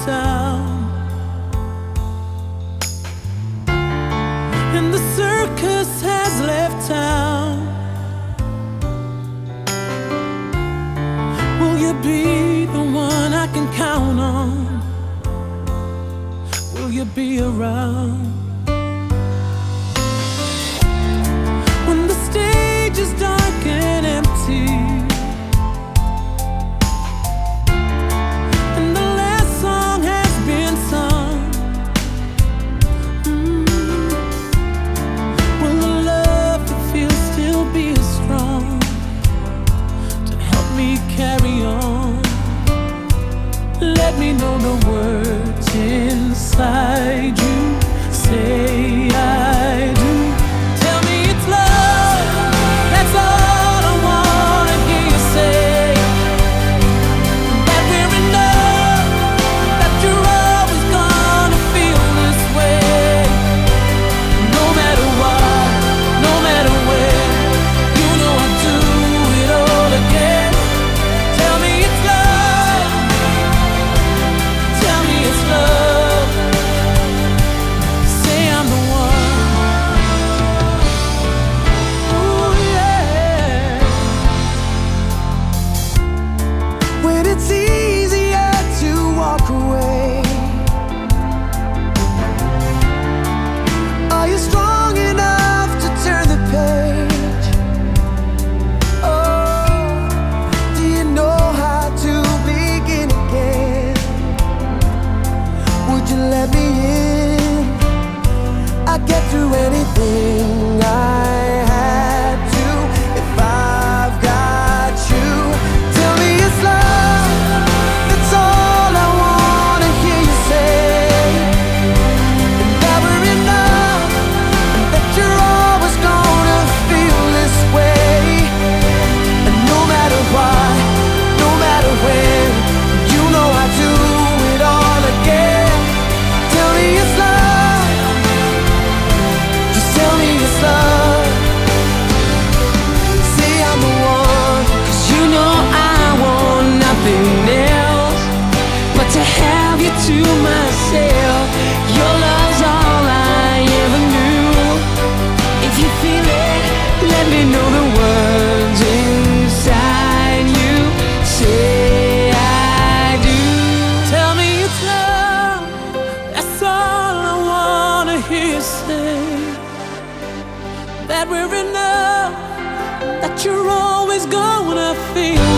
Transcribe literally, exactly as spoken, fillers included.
town, and the circus has left town. Will you be the one I can count on? Will you be around when the stage is dark and empty, and the last song has been sung? mm. Will the love you feel still be as strong to help me carry on? Let me know the words inside you. Say I do. Tell me it's love. That's all I wanna hear you say. That we're enough. That you're always gonna feel this way. No matter what, no matter where, you know I'd do it all again. Tell me it's love. Tell me it's love. Say I'm the one. Ooh, yeah. When it's easier to walk away, are you strong enough to turn the page? Oh, do you know how to begin again? Would you let me in? I'd get through anything I had to if I've got you. Tell me it's love. That's all I wanna hear you say. And that we're enough, and that you're always gonna feel this way. And no matter what, no matter when, you know I do it all again. Tell me it's love. Just tell me it's love. Say I'm the one, 'cause you know I want nothing else but to have you to myself. Your love's all I ever knew. If you feel it, let me know the words inside you. Say I do. Tell me it's love. That's all I wanna hear you say. That we're enough. That you're always gonna feel